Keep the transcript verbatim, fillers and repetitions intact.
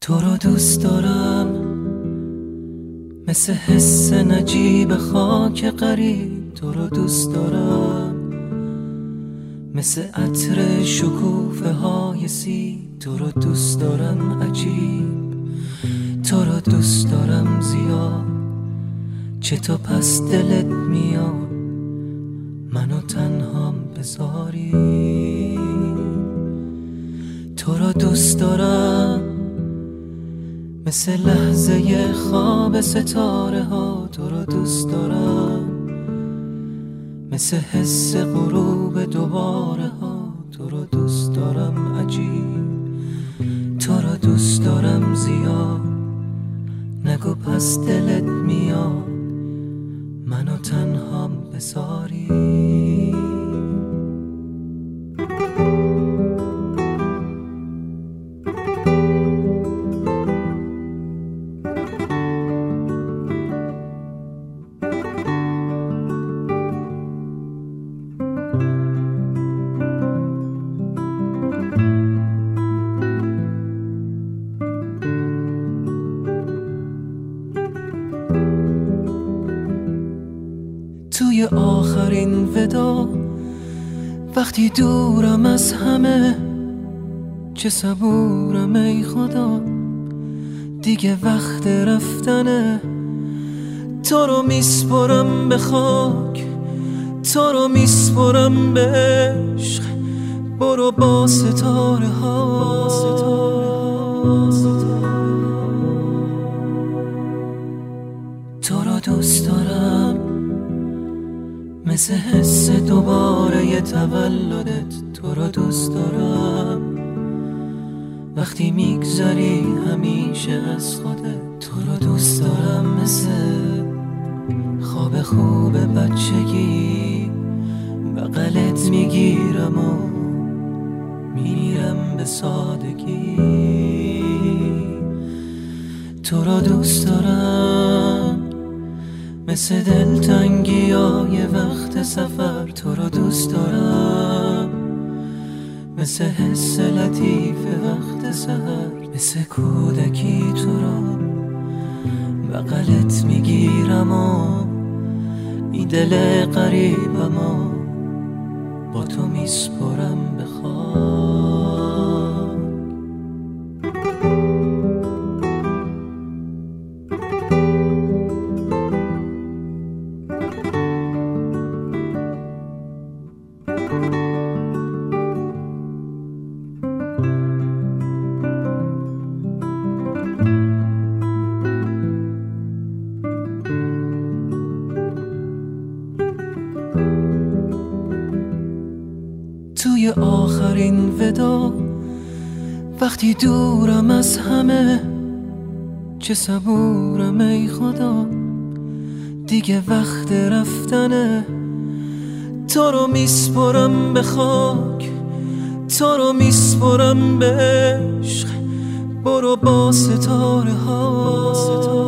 تو رو دوست دارم مثل حس نجیب خاک غریب، تو رو دوست دارم مثل عطر شکوفه های سیب، تو رو دوست دارم عجیب، تو رو دوست دارم زیاد، چه تو پس دلت میاد منو تنهام بذاری. تو رو دوست دارم مثل لحظه خواب ستاره ها، تو رو دوست دارم مثل حس غروب دوباره ها، تو رو دوست دارم عجیب، تو رو دوست دارم زیاد، نگو پس دلت میاد منو تنهام بذاری. توی آخرین ودا وقتی دورم از همه، چه صبورم ای خدا دیگه وقت رفتنه. تو رو میسپرم به خاک، تو رو میسپرم به عشق، برو با ستاره ها. تو رو دوست دارم مثل حس دوباره ی تولدت، تو رو دوست دارم وقتی میگذری همیشه از خودت، تو رو دوست دارم مثل خواب خوب بچگی، بغلت میگیرم و میرم به سادگی. تو رو دوست دارم مثل دلتنگی های وقت سفر، تو رو دوست دارم مثل حس لطیف وقت سحر، مثل کودکی تو رو بغلت میگیرم و این دل غریبم و با تو میسپرم به خاک. توی آخرین ودا وقتی دورم از همه، چه صبورم ای خدا دیگه وقت رفتنه. تو رو میسپرم به خاک، تو رو میسپرم به عشق، برو با ستاره ها.